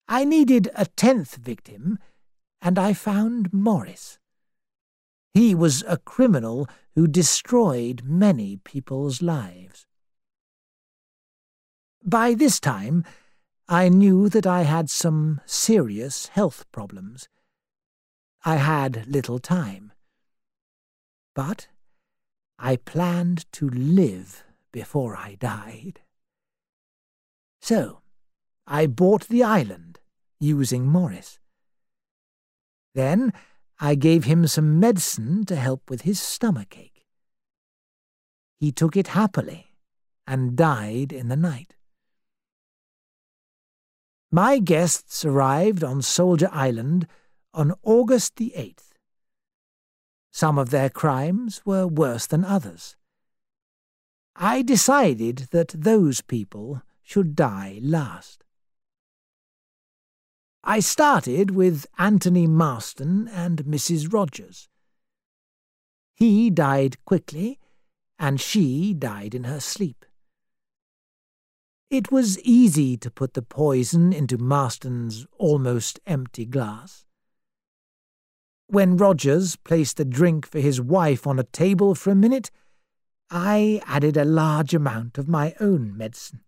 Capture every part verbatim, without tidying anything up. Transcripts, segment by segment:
I needed a tenth victim, and I found Morris. He was a criminal who destroyed many people's lives. By this time, I knew that I had some serious health problems. I had little time. But I planned to live before I died. So, I bought the island, using Morris. Then I gave him some medicine to help with his stomachache. He took it happily and died in the night. My guests arrived on Soldier Island on August the eighth. Some of their crimes were worse than others. I decided that those people should die last. I started with Anthony Marston and Missus Rogers. He died quickly, and she died in her sleep. It was easy to put the poison into Marston's almost empty glass. When Rogers placed a drink for his wife on a table for a minute, I added a large amount of my own medicine.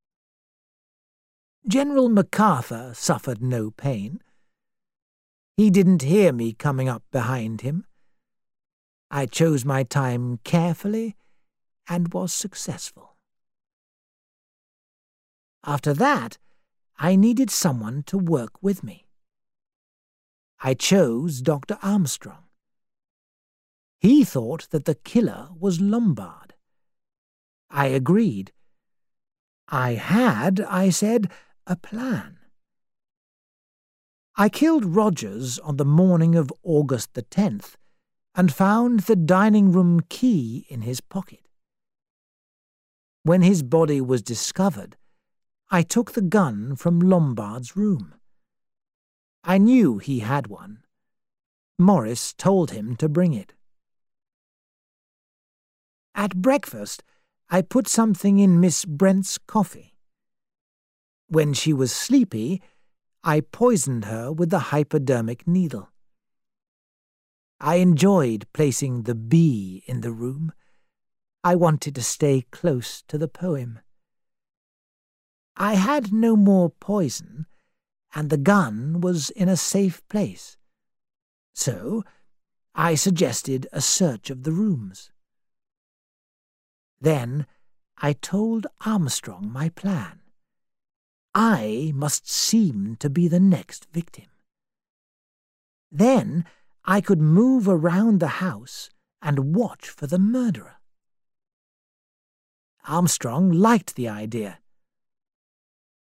General MacArthur suffered no pain. He didn't hear me coming up behind him. I chose my time carefully and was successful. After that, I needed someone to work with me. I chose Doctor Armstrong. He thought that the killer was Lombard. I agreed. I had, I said, a plan. I killed Rogers on the morning of August the tenth and found the dining room key in his pocket. When his body was discovered, I took the gun from Lombard's room. I knew he had one. Morris told him to bring it. At breakfast, I put something in Miss Brent's coffee. When she was sleepy, I poisoned her with the hypodermic needle. I enjoyed placing the bee in the room. I wanted to stay close to the poem. I had no more poison, and the gun was in a safe place. So I suggested a search of the rooms. Then I told Armstrong my plan. I must seem to be the next victim. Then I could move around the house and watch for the murderer. Armstrong liked the idea.